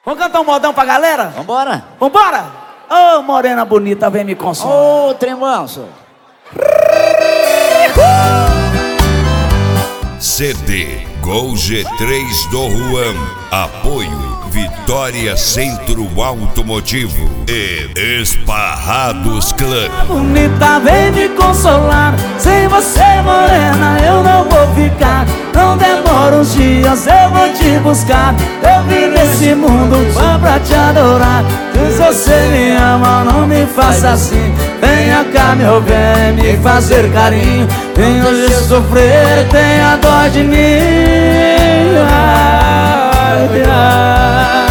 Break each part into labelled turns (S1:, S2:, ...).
S1: Vamos cantar um modão pra galera?
S2: Vambora.
S1: Vambora? Ô, morena bonita, vem me consolar.
S2: Ô, tremanso.
S3: CD Gol G3 do Juan. Apoio Vitória Centro Automotivo e Esparrados Clã.
S1: Bonita, vem me consolar. Sem você, morena, eu não vou ficar. Não demora uns dias, eu vou te buscar. Eu vim nesse mundo só pra te adorar. Se você me ama, não me faça assim. Venha cá, meu bem, me fazer carinho. Vem hoje sofrer, tenha dó de mim. Ai, ai.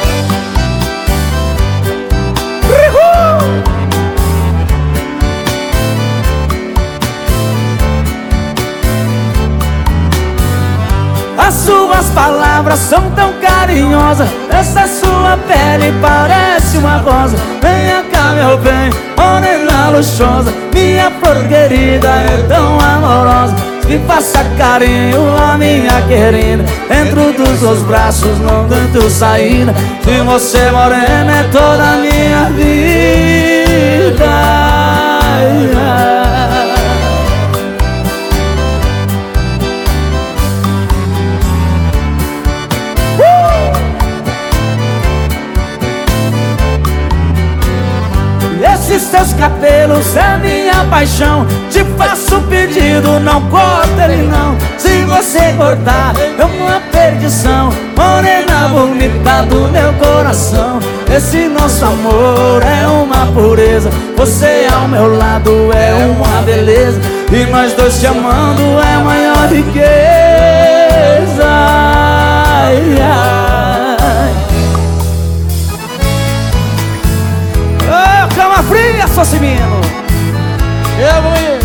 S1: As suas palavras são tão carinhosas. Essa sua pele parece uma rosa. Venha cá, meu bem, morena luxuosa. Minha flor querida é tão amorosa. Me faça carinho, a minha querida. Dentro dos seus braços não tanto saída. Se você morena é toda a minha vida. Ai, ai. Esses teus cabelos é minha paixão. Te faço um pedido, não corta ele não. Se você cortar, é uma perdição. Morena bonita do meu coração. Esse nosso amor é uma pureza. Você ao meu lado é uma beleza. E nós dois te amando é a maior riqueza. Ai, ai. Cama fria, Socimino.
S2: Eu vou ir.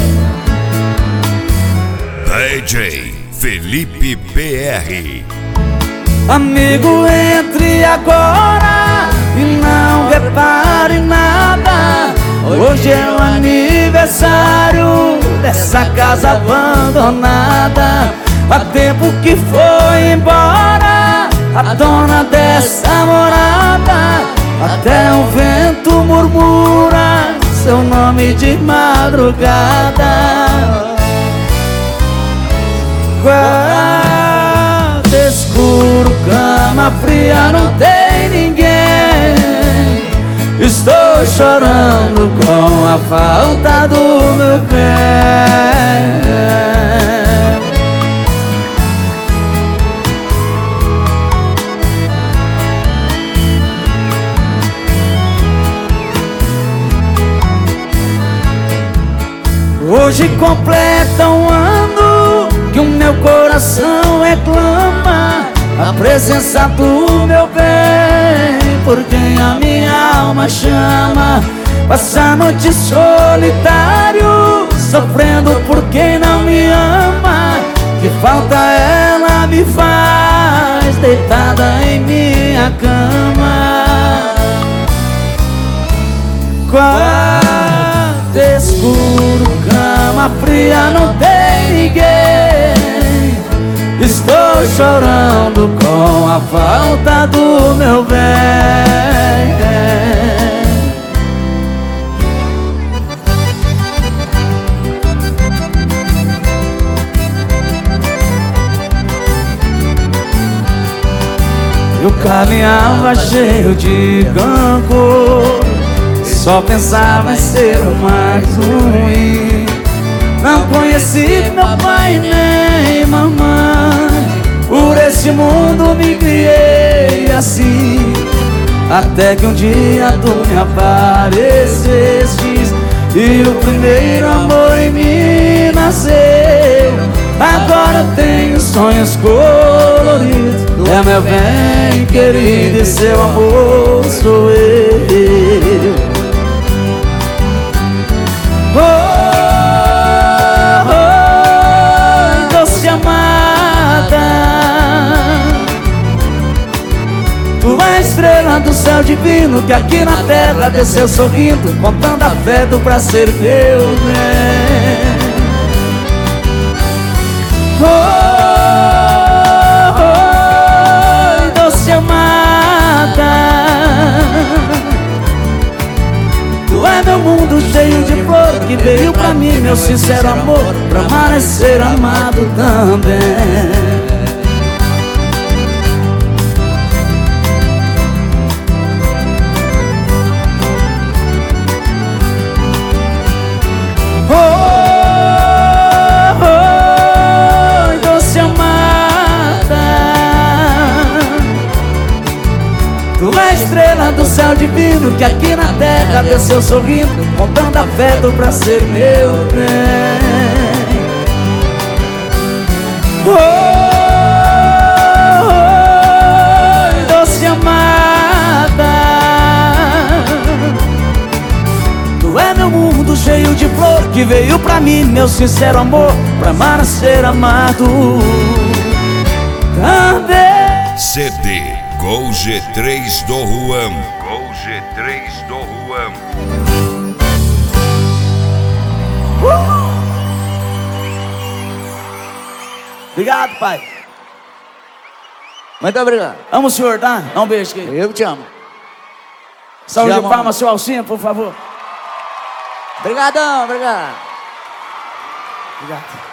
S3: DJ Felipe PR.
S1: Amigo, entre agora e não repare nada. Hoje é o aniversário dessa casa abandonada. Há tempo que foi embora a dona dessa morada. Até o vento murmura seu nome de madrugada. Quarto escuro, cama fria, não tem ninguém. Estou chorando com a falta do meu bem. Hoje completa um ano que o meu coração reclama a presença do meu bem, por quem a minha alma chama. Passa a noite solitário, sofrendo por quem não me ama. Que falta ela me faz, deitada em minha cama. Quarto escuro, cama fria, não tem ninguém. Estou chorando com a falta do meu bem. Eu caminhava cheio de rancor, só pensava em ser o mais ruim. Não conheci meu pai nem mamãe, por esse mundo me criei assim. Até que um dia tu me aparecestes e o primeiro amor em mim nasceu. Agora eu tenho sonhos coloridos, é meu bem querido e seu amor sou eu. Doce amada, tu é a estrela do céu divino que aqui na terra desceu sorrindo, contando afeto pra ser meu bem. Doce amada, veio pra mim meu sincero amor, pra amar é ser amado também. Tu é a estrela do céu divino que aqui na terra desceu sorrindo, contando afeto pra ser meu bem. Doce amada, tu é meu mundo cheio de flor, que veio pra mim meu sincero amor, pra amar a ser amado também.
S3: CD Gol G3 do Juan. Gol G3 do Juan.
S1: Obrigado, pai.
S2: Muito obrigado.
S1: Amo o senhor, tá? Dá um beijo aqui.
S2: Eu te amo.
S1: Saúde
S2: Te
S1: de
S2: amo.
S1: palmas, seu Alcinha, por favor.
S2: Obrigadão, obrigado.
S1: Obrigado.